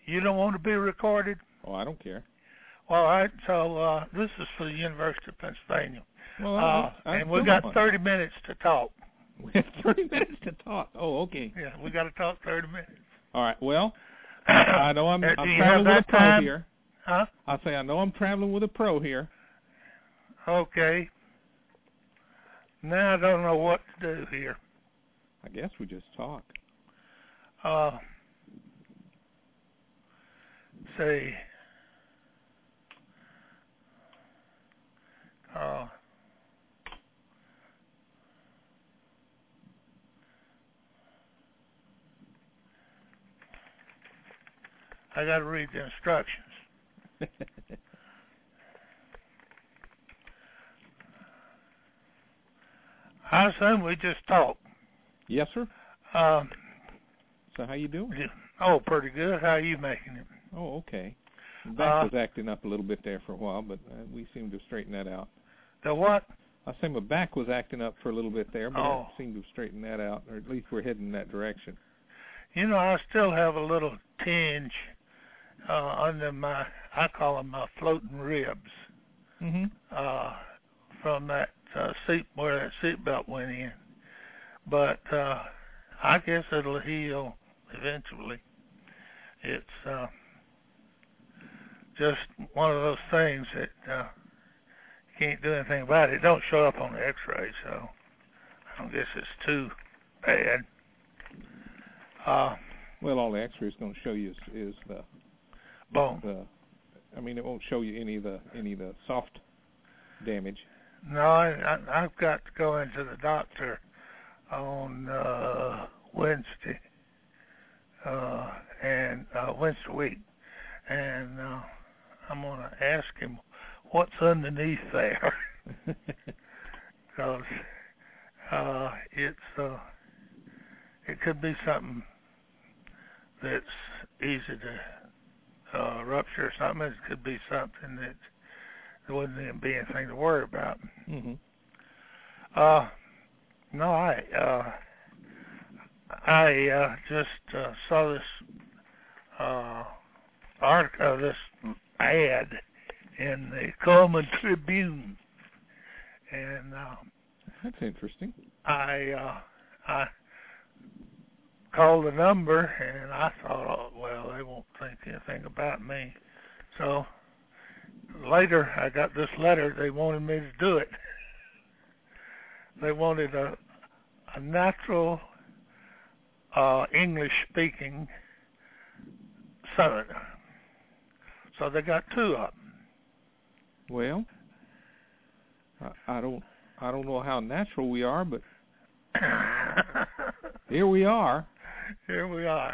You don't want to be recorded? Oh, I don't care. All right, so this is for the University of Pennsylvania. Well, and we got 30 minutes to talk. We have 30 minutes to talk. Oh, okay. Yeah, we got to talk 30 minutes. All right, well, I know I'm traveling with a pro time? here. Huh? I say I know I'm traveling with a pro here. Okay. Now I don't know what to do here. I guess we just talk. See. I got to read the instructions. I assume we just talk. Yes, sir. So how you doing? Oh, pretty good. How are you making it? Oh, okay. The back was acting up a little bit there for a while, but we seem to straighten that out. The what? I say my back was acting up for a little bit there, but I seem to have straightened that out, or at least we're heading in that direction. You know, I still have a little tinge under my, I call them my floating ribs, from that seat, where that seatbelt went in. But I guess it'll heal eventually. It's just one of those things that you can't do anything about it. It don't show up on the x-ray, so I don't guess it's too bad. Well, all the x-ray is going to show you is the bone. I mean, it won't show you any of the soft damage. No, I've got to go into the doctor on Wednesday, and Wednesday week, and I'm gonna ask him what's underneath there, because it could be something that's easy to rupture or something. It could be something that there wouldn't even be anything to worry about. No, I just saw this article, this ad in the Coleman Tribune, and that's interesting. I called the number, and I thought, oh, well, they won't think anything about me. So later, I got this letter. They wanted me to do it. They wanted a natural English-speaking Southerner. So they got two of them. Well, I don't know how natural we are, but here we are. Here we are.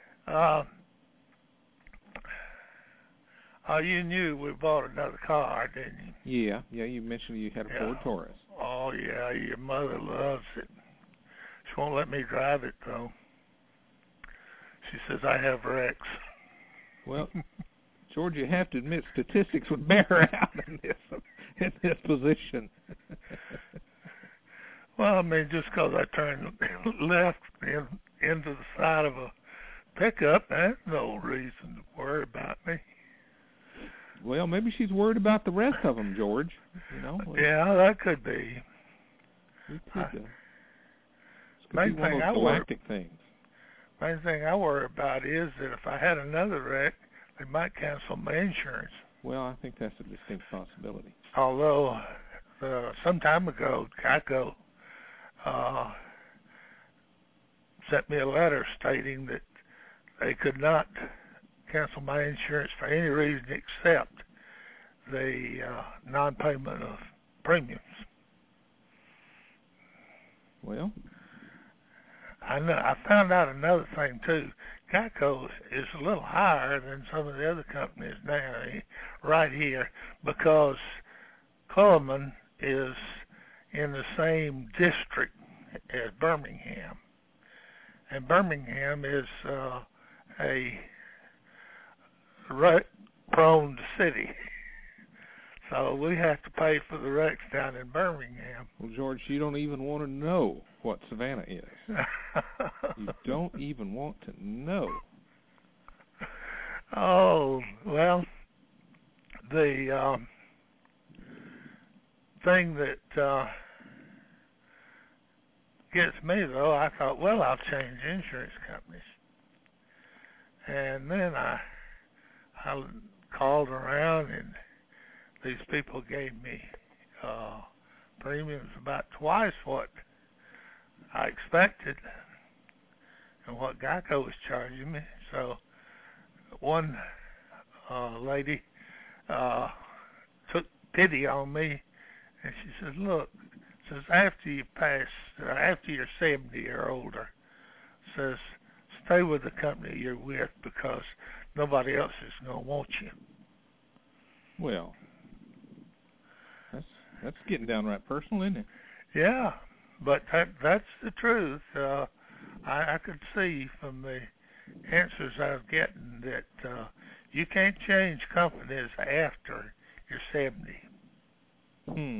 You knew we bought another car, didn't you? Yeah. You mentioned you had a Ford Taurus. Oh yeah, your mother loves it. She won't let me drive it though. She says I have wrecks. Well, George, you have to admit statistics would bear her out in this position. Well, I mean, just because I turned left into the side of a pickup, that's no reason to worry about me. Well, maybe she's worried about the rest of them, George. You know. Yeah, that could be. It could be one of those galactic things. Main thing I worry about is that if I had another wreck, they might cancel my insurance. Well, I think that's a distinct possibility. Although, some time ago, Geico sent me a letter stating that they could not cancel my insurance for any reason except the non-payment of premiums. Well, I found out another thing too. Geico is a little higher than some of the other companies now right here, because Coleman is in the same district as Birmingham, and Birmingham is a wreck-prone city. So we have to pay for the wrecks down in Birmingham. Well, George, you don't even want to know what Savannah is. You don't even want to know. Oh, well, the thing that gets me though, I thought, well, I'll change insurance companies, and then I called around, and these people gave me premiums about twice what I expected and what Geico was charging me. So one lady took pity on me, and she said, "Look, says after you're 70 or older, says stay with the company you're with because nobody else is gonna want you." Well, that's getting downright personal, isn't it? Yeah, but that's the truth. I could see from the answers I was getting that you can't change companies after you're 70. Hmm.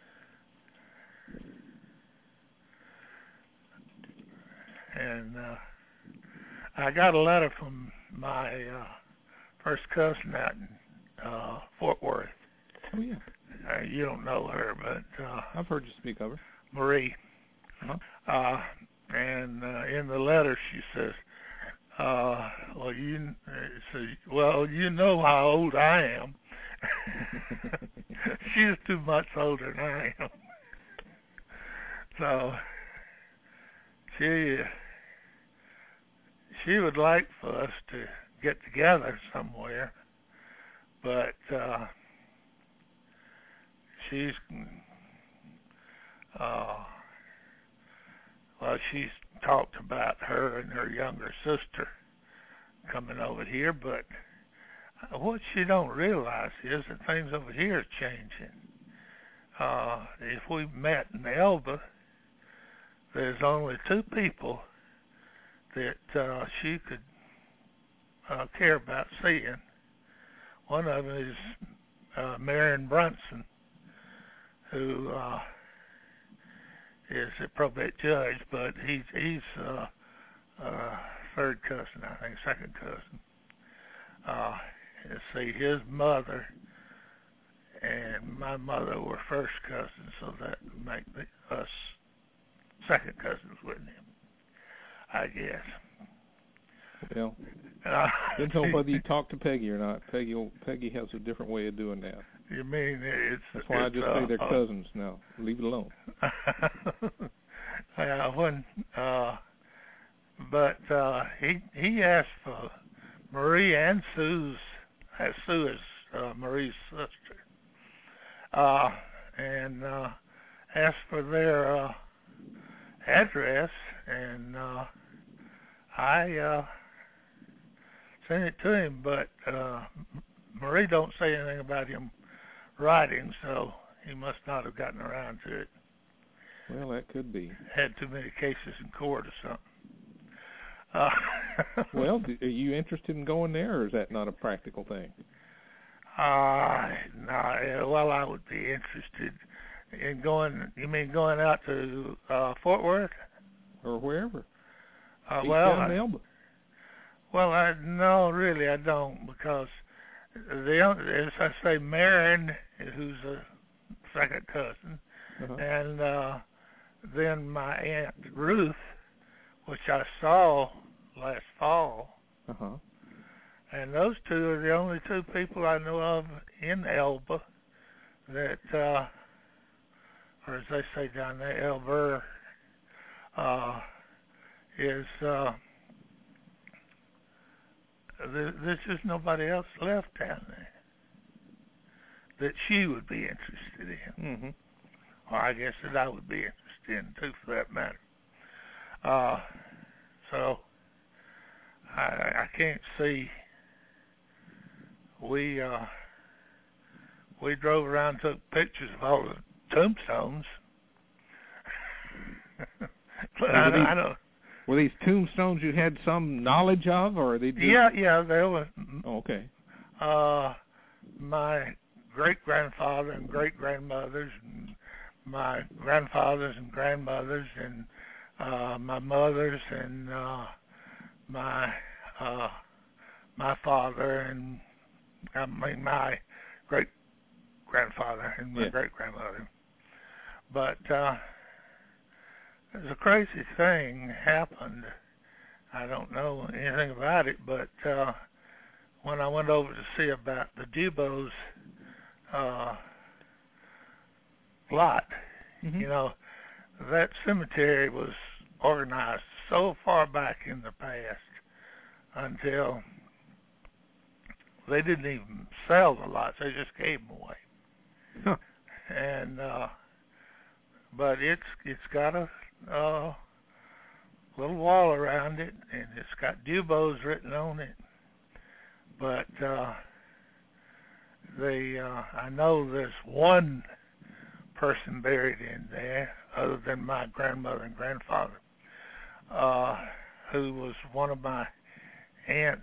And I got a letter from my first cousin out in Fort Worth. Oh, yeah. You don't know her, but I've heard you speak of her. Marie. Uh-huh. And in the letter she says, well, you know how old I am. She's 2 months older than I am. So she would like for us to get together somewhere, but she's she's talked about her and her younger sister coming over here, but what she don't realize is that things over here are changing. If we met in Elba, there's only 2 people that she could care about seeing. One of them is Marion Brunson, who is a probate judge, but he's third cousin, I think, second cousin. Let's see, his mother and my mother were first cousins, so that would make us second cousins with him, I guess. Well, depends on whether you talk to Peggy or not. Peggy has a different way of doing that. You mean it's... That's why I just say they're cousins now. Leave it alone. He asked for Marie and Sue is Marie's sister, and asked for their address, and I sent it to him, but Marie don't say anything about him writing, so he must not have gotten around to it. Well, that could be. Had too many cases in court or something. Well, are you interested in going there, or is that not a practical thing? No. Well, I would be interested in going. You mean going out to Fort Worth? Or wherever. No, really, I don't, because as I say, Marion, who's a second cousin, and then my Aunt Ruth, which I saw last fall, and those 2 are the only 2 people I know of in Elba that, or as they say down there, Elber, is, there's just nobody else left down there that she would be interested in. Mm-hmm. Or I guess that I would be interested in, too, for that matter. So I can't see. We drove around and took pictures of all the tombstones. But I don't. Were these tombstones you had some knowledge of, or are they just... Yeah, they were. Oh, okay. My great-grandfather and great-grandmothers, and my grandfathers and grandmothers, and my mother's, and my my father and my great grandfather and my great grandmother. But there's a crazy thing happened. I don't know anything about it, but when I went over to see about the Dubose lot, you know, that cemetery was organized so far back in the past until they didn't even sell the lots; they just gave them away. Huh. And but it's got a little wall around it, and it's got Dubose written on it. But I know there's one person buried in there, other than my grandmother and grandfather, who was one of my aunt's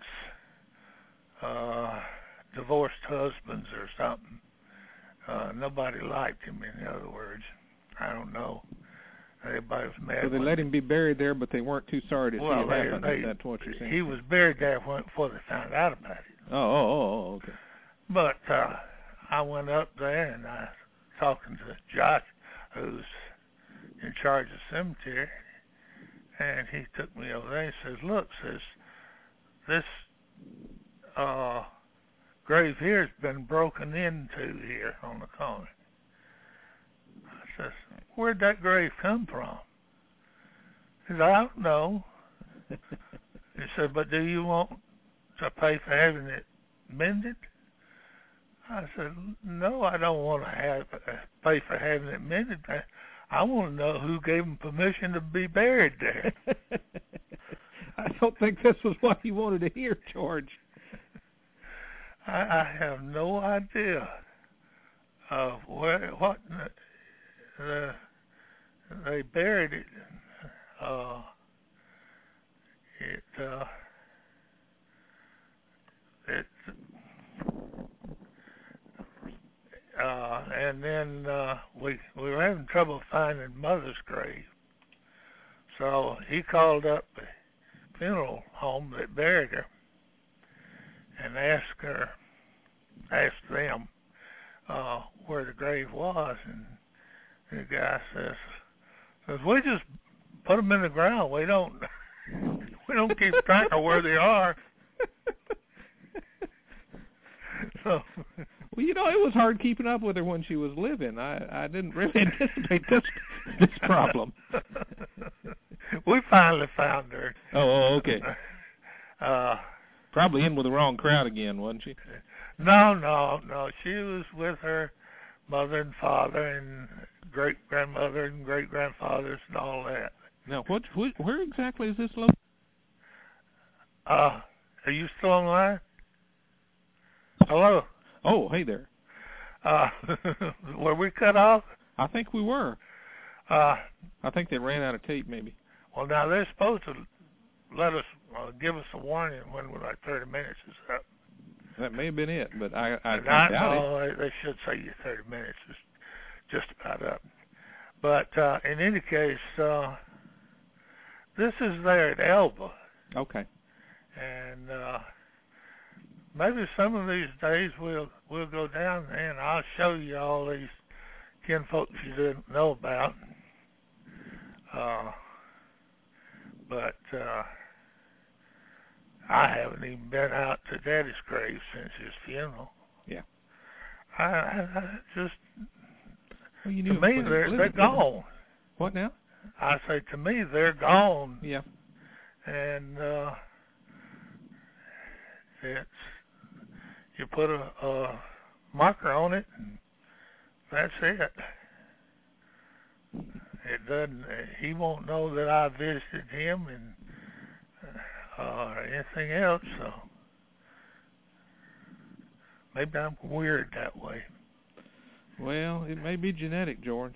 divorced husbands or something. Nobody liked him, in other words. I don't know. Everybody was mad. So they let him be buried there, but they weren't too sorry to see it happen. That's what you're saying. He was buried there before they found out about it. Oh, okay. But I went up there and I was talking to Josh, who's in charge of the cemetery, and he took me over there and says, "Look," says, "this grave here has been broken into here on the corner." I says, "Where'd that grave come from?" He said, "I don't know." He said, "But do you want to pay for having it mended?" I said, "No, I don't want to pay for having it mended. I want to know who gave him permission to be buried there." I don't think this was what you wanted to hear, George. I have no idea of what they buried it. And then we were having trouble finding Mother's grave, so he called up the funeral home that buried her and asked them where the grave was, and the guy says we just put them in the ground. We don't keep track of where they are. So, well, you know, it was hard keeping up with her when she was living. I didn't really anticipate this problem. We finally found her. Oh, okay. Probably in with the wrong crowd again, wasn't she? No. She was with her mother and father and great-grandmother and great-grandfathers and all that. Now, where exactly is this located? Are you still online? Hello? Oh, hey there. Were we cut off? I think we were. I think they ran out of tape, maybe. Well, now they're supposed to let us give us a warning when we're like 30 minutes is up. That may have been it, but I doubt it. They should say you 30 minutes is just about up. But in any case, this is there at Elba. Okay. And maybe some of these days we'll go down there and I'll show you all these kinfolks you didn't know about. But I haven't even been out to Daddy's grave since his funeral. Yeah. I just, well, you to me, they're gone. What now? I say, to me, they're gone. Yeah. And you put a marker on it, and that's it. It doesn't. He won't know that I visited him and or anything else. So maybe I'm weird that way. Well, it may be genetic, George.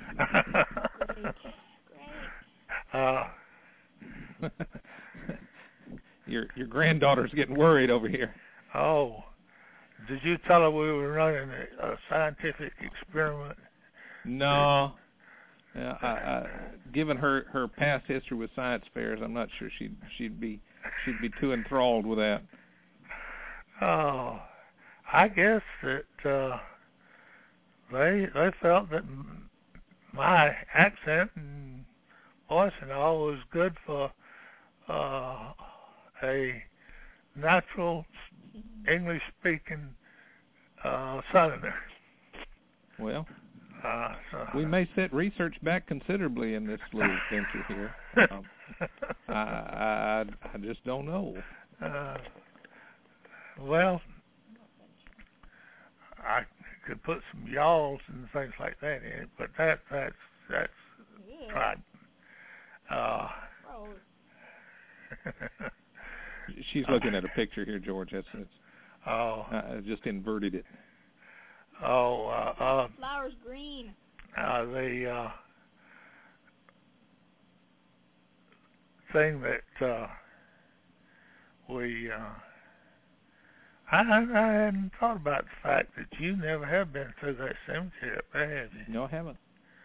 Your granddaughter's getting worried over here. Oh, did you tell her we were running a scientific experiment? No. Given her past history with science fairs, I'm not sure she'd be too enthralled with that. Oh, I guess that they felt that my accent and voice and all was good for a natural English speaking Southerner. Well, So we may set research back considerably in this little venture here. I just don't know. Well, I could put some y'alls and things like that in it, but that's right. She's looking at a picture here, George. That's I just inverted it. Flowers green. The thing that we I hadn't thought about the fact that you never have been through that cemetery up there, have you? No, I haven't.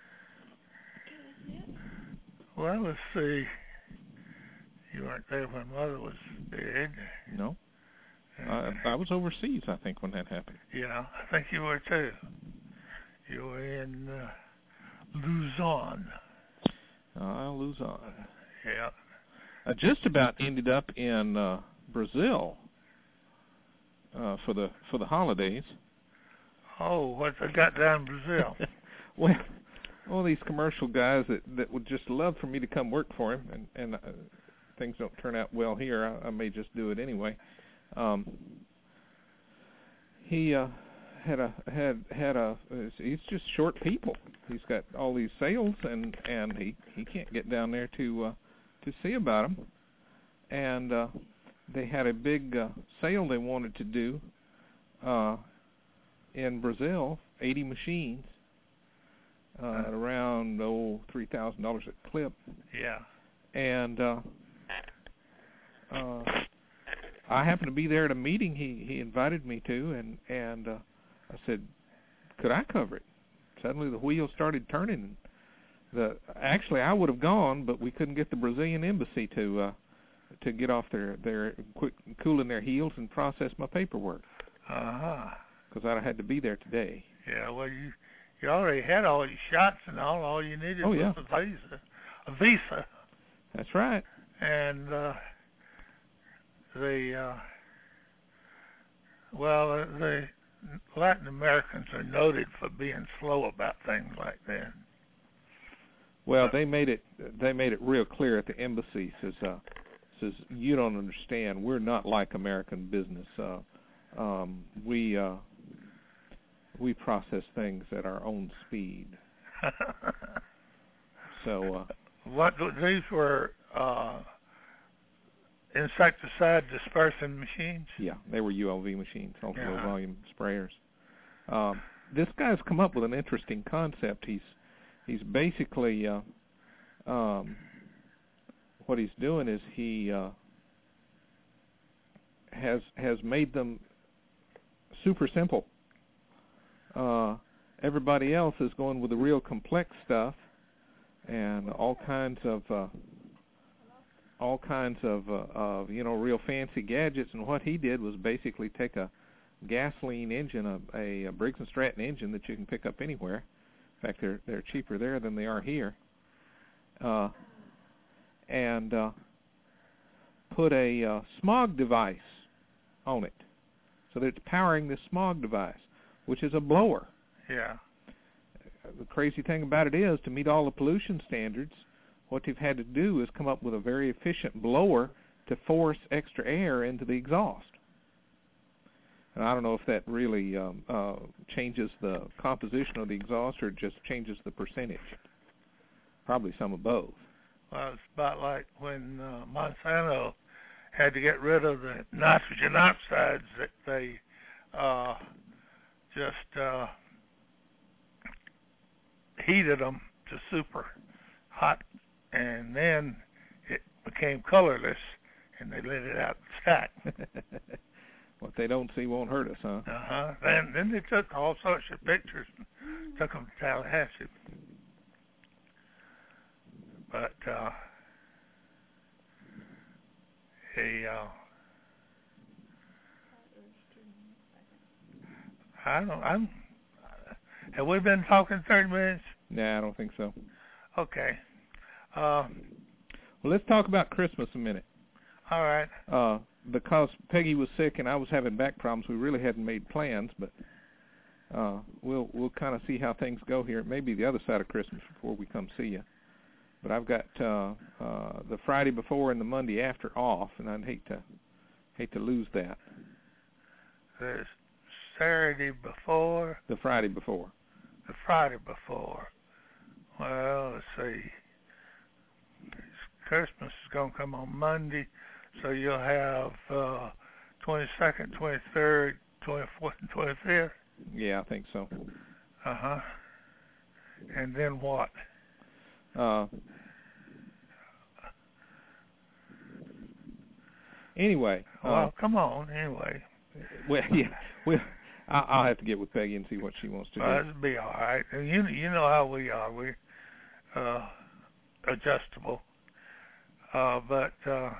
Well, let's see. You weren't there when Mother was dead. No. I was overseas, I think, when that happened. Yeah, I think you were too. You were in Luzon. Luzon. Yeah. I just about ended up in Brazil for the holidays. Oh, what's I got down in Brazil? Well, all these commercial guys that would just love for me to come work for him, and things don't turn out well here. I may just do it anyway. He he's just short people. He's got all these sales, and he can't get down there to see about them. And they had a big sale they wanted to do in Brazil, 80 machines at around $3,000 a clip. Yeah. And I happened to be there at a meeting he invited me to, and I said, could I cover it? Suddenly the wheels started turning. Actually, I would have gone, but we couldn't get the Brazilian embassy to get off their quick cooling their heels and process my paperwork. Because I'd have had to be there today. Yeah, well, you already had all your shots and all. All you needed was a visa. That's right. And the Latin Americans are noted for being slow about things like that. Well, they made it real clear at the embassy. Says you don't understand. We're not like American business. We process things at our own speed. So these were insecticide dispersing machines? Yeah, they were ULV machines, ultra low volume sprayers. This guy's come up with an interesting concept. He's basically what he's doing is he has made them super simple. Everybody else is going with the real complex stuff and all kinds of real fancy gadgets. And what he did was basically take a gasoline engine, a Briggs & Stratton engine that you can pick up anywhere. In fact, they're cheaper there than they are here. And put a smog device on it, so that it's powering this smog device, which is a blower. Yeah. The crazy thing about it is, to meet all the pollution standards, what they've had to do is come up with a very efficient blower to force extra air into the exhaust. And I don't know if that really changes the composition of the exhaust or just changes the percentage. Probably some of both. Well, it's about like when Monsanto had to get rid of the nitrogen oxides that they just heated them to super hot, and then it became colorless, and they let it out the stack. What they don't see won't hurt us, huh? Then they took all sorts of pictures and took them to Tallahassee. But Have we been talking 30 minutes? Nah, I don't think so. Okay. Well, let's talk about Christmas a minute. All right. Because Peggy was sick and I was having back problems, we really hadn't made plans, but we'll kind of see how things go here. It may be the other side of Christmas before we come see you. But I've got the Friday before and the Monday after off, and I'd hate to lose that. The Saturday before? The Friday before. The Friday before. Well, let's see. Christmas is going to come on Monday, so you'll have 22nd, 23rd, 24th, and 25th? Yeah, I think so. Uh-huh. And then what? Anyway. Well, come on, anyway. Well, yeah. Well, I'll have to get with Peggy and see what she wants to do. It'll be all right. You know how we are. We're adjustable. But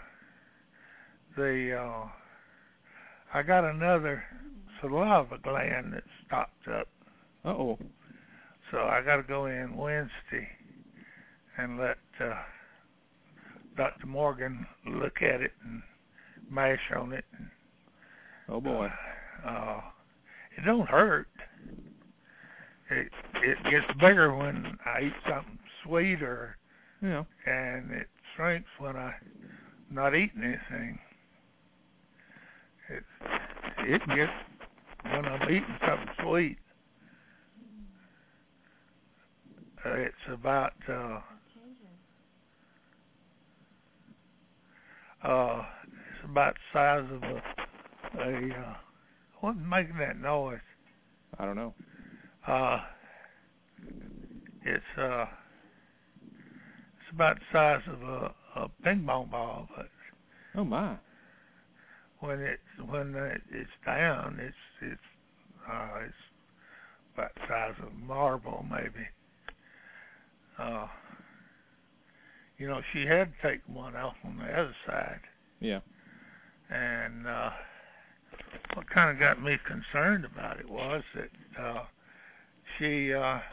I got another saliva gland that stopped up. Uh-oh. So I got to go in Wednesday and let Dr. Morgan look at it and mash on it. And, oh boy. It don't hurt. It gets bigger when I eat something sweeter. Yeah. And it shrinks when I'm not eating anything. It gets when I'm eating something sweet. It's about the size of a what's making that noise? I don't know. It's about the size of a ping pong ball, but oh my! When it's down, it's about the size of a marble, maybe. You know, she had to take one off on the other side. Yeah. And what kind of got me concerned about it was that she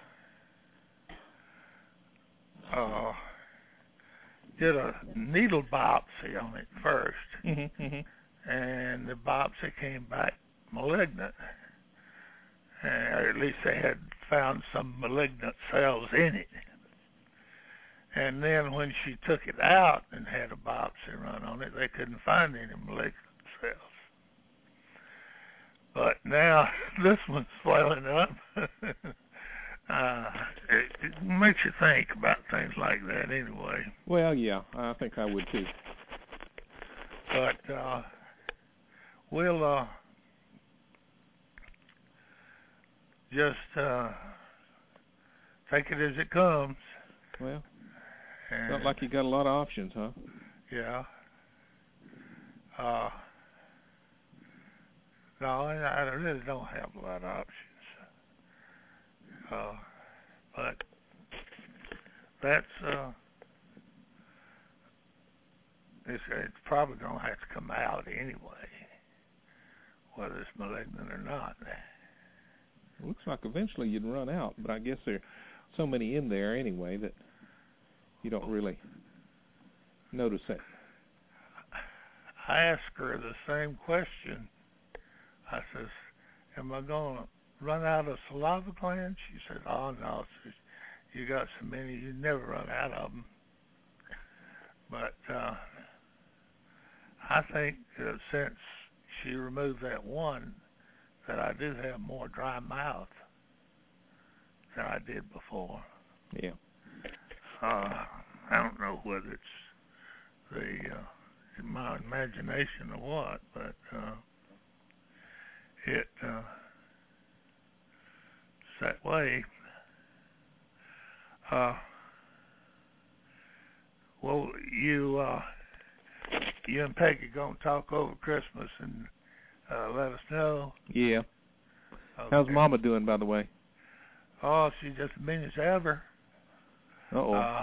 did a needle biopsy on it first. Mm-hmm, mm-hmm. And the biopsy came back malignant. Or at least they had found some malignant cells in it. And then when she took it out and had a biopsy run on it, they couldn't find any malignant cells. But now this one's swelling up. It makes you think about things like that anyway. Well, yeah, I think I would too. But we'll just take it as it comes. Well, not like you got a lot of options, huh? Yeah. No, I really don't have a lot of options. But that's it's probably gonna have to come out anyway, whether it's malignant or not. It looks like eventually you'd run out, but I guess there are so many in there anyway that you don't really notice it. I asked her the same question. I says, am I going to run out of saliva glands? She said, oh, no. Says, you got so many, you never run out of them. But I think that since she removed that one, that I do have more dry mouth than I did before. Yeah. I don't know whether it's my imagination or what, but it's that way. Well, you and Peggy gonna talk over Christmas and let us know. Yeah. Okay. How's Mama doing, by the way? Oh, she's just as mean as ever. Uh-oh.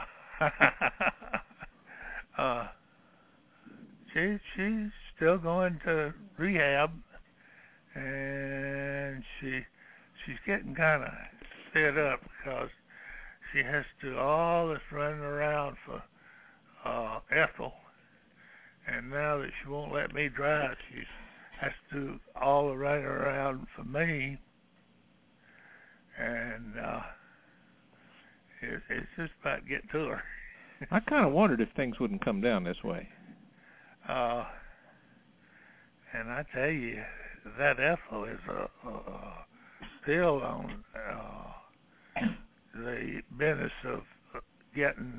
She's still going to rehab, and she's getting kind of fed up because she has to do all this running around for Ethel, and now that she won't let me drive, she has to do all the running around for me, and it's just about get to her. I kind of wondered if things wouldn't come down this way. And I tell you, that Ethel is still on the business of getting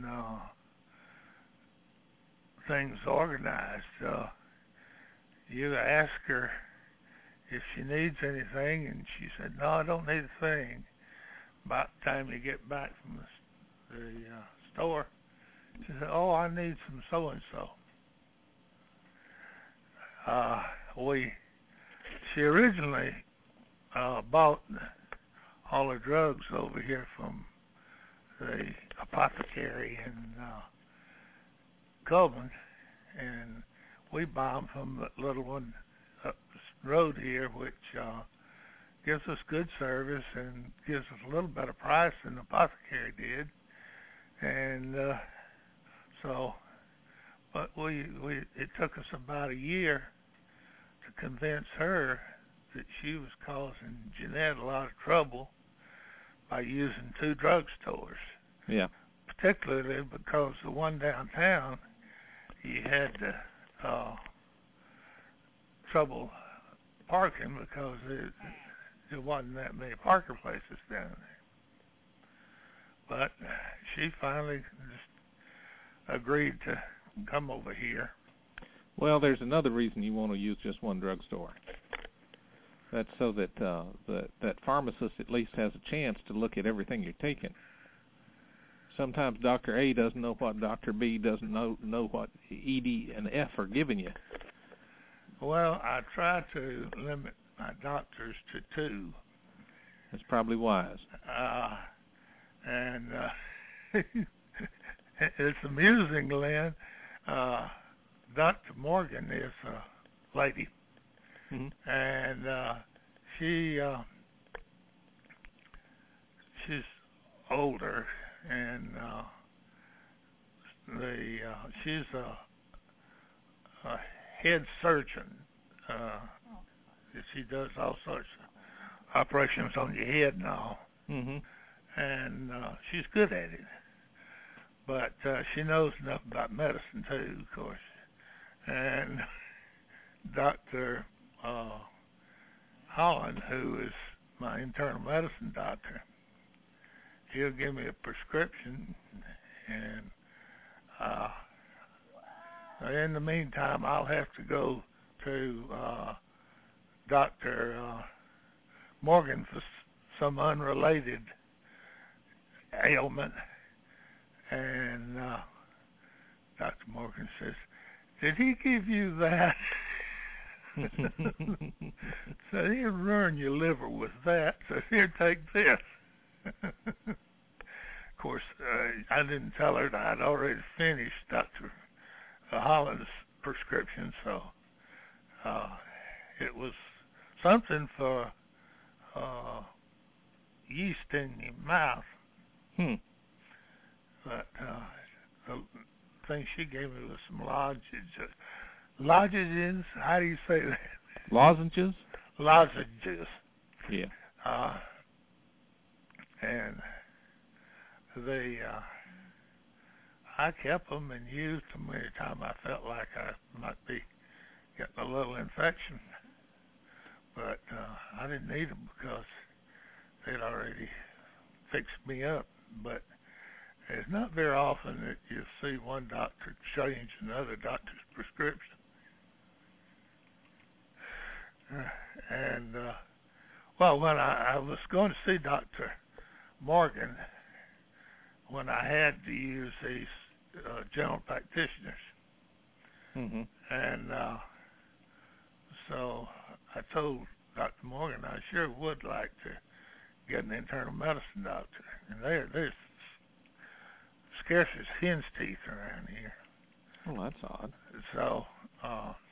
things organized. You ask her if she needs anything, and she said, "No, I don't need a thing." About the time you get back from the store, she said, "Oh, I need some so and so." She originally bought all her drugs over here from the apothecary in Coleman, and we buy them from the little one up the road here, which gives us good service and gives us a little better price than the apothecary did. And but it took us about a year to convince her that she was causing Jeanette a lot of trouble by using two drugstores. Yeah. Particularly because the one downtown, you had trouble parking because there wasn't that many parking places down there. But she finally just agreed to come over here. Well, there's another reason you want to use just one drugstore. That's so that that pharmacist at least has a chance to look at everything you're taking. Sometimes Dr. A doesn't know what Dr. B doesn't know what E, D, and F are giving you. Well, I try to limit my doctors to two. That's probably wise. And it's amusing, Lynn. Dr. Morgan is a lady, and she's older, and she's a head surgeon. She does all sorts of operations on your head and all, and she's good at it. But she knows enough about medicine too, of course. And Dr. Holland, who is my internal medicine doctor, he'll give me a prescription, and in the meantime, I'll have to go to Dr. Morgan for some unrelated ailment. And Dr. Morgan says, "Did he give you that?" So he'll ruin your liver with that. So here, take this. Of course, I didn't tell her that I'd already finished Dr. Holland's prescription, so it was something for yeast in your mouth. But the thing she gave me was some lozenges. Lozenges? How do you say that? Lozenges? Lozenges. Yeah. And I kept them and used them every time I felt like I might be getting a little infection. But I didn't need them because they'd already fixed me up. But it's not very often that you see one doctor change another doctor's prescription. Well, when I was going to see Dr. Morgan, when I had to use these general practitioners, and so I told Dr. Morgan I sure would like to get an internal medicine doctor, and they're scarce as hen's teeth around here. Well, that's odd. So